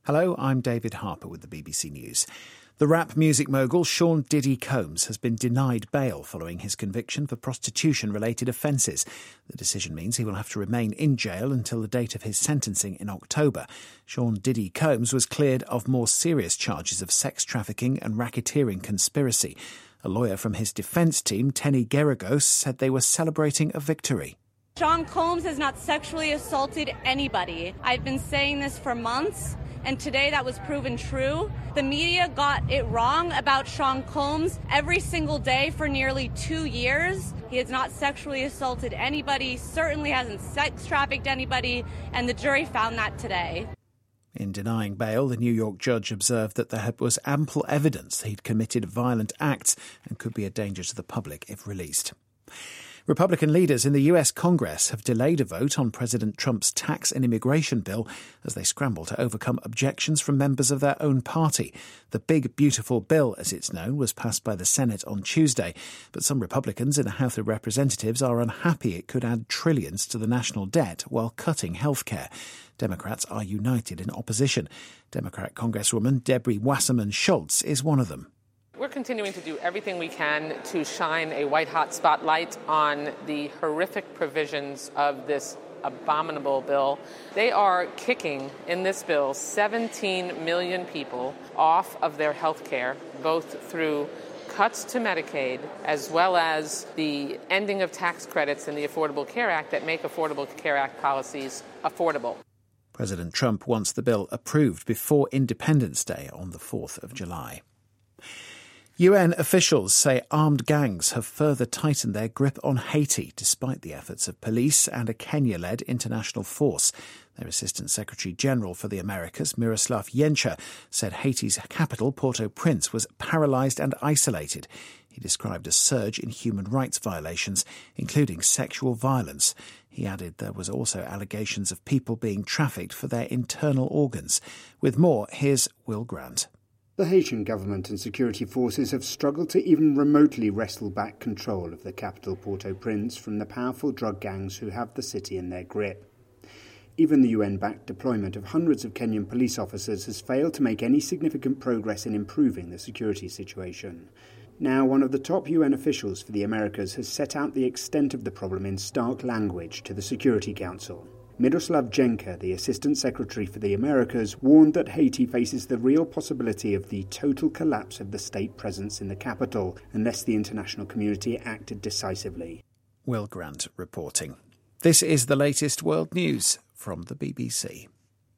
Hello, I'm David Harper with the BBC News. The rap music mogul Sean Diddy Combs has been denied bail following his conviction for prostitution-related offences. The decision means he will have to remain in jail until the date of his sentencing in October. Sean Diddy Combs was cleared of more serious charges of sex trafficking and racketeering conspiracy. A lawyer from his defence team, Tenny Geragos, said they were celebrating a victory. Sean Combs has not sexually assaulted anybody. I've been saying this for months, and today that was proven true. The media got it wrong about Sean Combs every single day for nearly 2 years. He has not sexually assaulted anybody, certainly hasn't sex trafficked anybody, and the jury found that today. In denying bail, the New York judge observed that there was ample evidence that he'd committed violent acts and could be a danger to the public if released. Republican leaders in the US Congress have delayed a vote on President Trump's tax and immigration bill as they scramble to overcome objections from members of their own party. The Big Beautiful Bill, as it's known, was passed by the Senate on Tuesday, but some Republicans in the House of Representatives are unhappy it could add trillions to the national debt while cutting healthcare. Democrats are united in opposition. Democrat Congresswoman Debbie Wasserman Schultz is one of them. We're continuing to do everything we can to shine a white-hot spotlight on the horrific provisions of this abominable bill. They are kicking, in this bill, 17 million people off of their health care, both through cuts to Medicaid as well as the ending of tax credits in the Affordable Care Act that make Affordable Care Act policies affordable. President Trump wants the bill approved before Independence Day on the 4th of July. UN officials say armed gangs have further tightened their grip on Haiti despite the efforts of police and a Kenya-led international force. Their Assistant Secretary-General for the Americas, Miroslav Yencha, said Haiti's capital, Port-au-Prince, was paralysed and isolated. He described a surge in human rights violations, including sexual violence. He added there was also allegations of people being trafficked for their internal organs. With more, here's Will Grant. The Haitian government and security forces have struggled to even remotely wrestle back control of the capital Port-au-Prince from the powerful drug gangs who have the city in their grip. Even the UN-backed deployment of hundreds of Kenyan police officers has failed to make any significant progress in improving the security situation. Now, one of the top UN officials for the Americas has set out the extent of the problem in stark language to the Security Council. Miroslav Jenka, the Assistant Secretary for the Americas, warned that Haiti faces the real possibility of the total collapse of the state presence in the capital unless the international community acted decisively. Will Grant reporting. This is the latest world news from the BBC.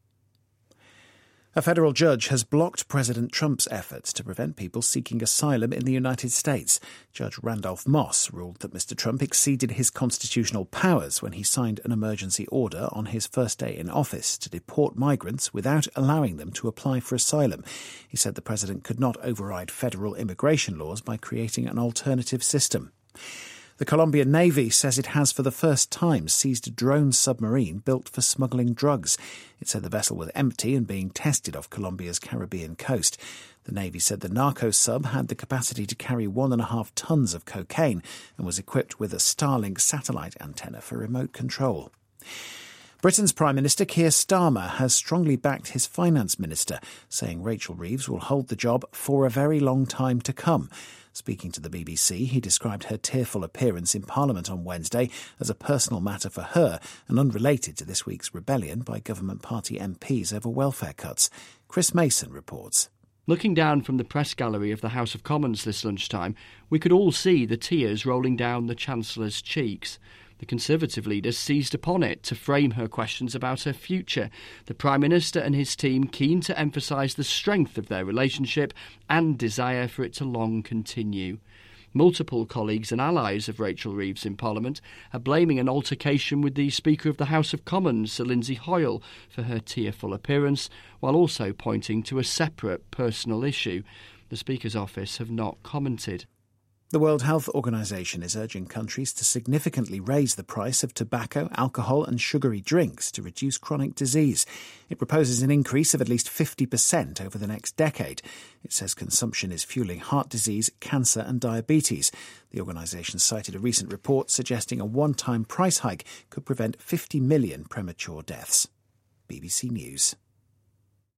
A federal judge has blocked President Trump's efforts to prevent people seeking asylum in the United States. Judge Randolph Moss ruled that Mr. Trump exceeded his constitutional powers when he signed an emergency order on his first day in office to deport migrants without allowing them to apply for asylum. He said the president could not override federal immigration laws by creating an alternative system. The Colombian Navy says it has for the first time seized a drone submarine built for smuggling drugs. It said the vessel was empty and being tested off Colombia's Caribbean coast. The Navy said the narco sub had the capacity to carry 1.5 tons of cocaine and was equipped with a Starlink satellite antenna for remote control. Britain's Prime Minister Keir Starmer has strongly backed his finance minister, saying Rachel Reeves will hold the job for a very long time to come. Speaking to the BBC, he described her tearful appearance in Parliament on Wednesday as a personal matter for her and unrelated to this week's rebellion by government party MPs over welfare cuts. Chris Mason reports. Looking down from the press gallery of the House of Commons this lunchtime, we could all see the tears rolling down the Chancellor's cheeks. The Conservative leader seized upon it to frame her questions about her future. The Prime Minister and his team keen to emphasise the strength of their relationship and desire for it to long continue. Multiple colleagues and allies of Rachel Reeves in Parliament are blaming an altercation with the Speaker of the House of Commons, Sir Lindsay Hoyle, for her tearful appearance, while also pointing to a separate personal issue. The Speaker's office have not commented. The World Health Organization is urging countries to significantly raise the price of tobacco, alcohol and sugary drinks to reduce chronic disease. It proposes an increase of at least 50% over the next decade. It says consumption is fueling heart disease, cancer and diabetes. The organisation cited a recent report suggesting a one-time price hike could prevent 50 million premature deaths. BBC News.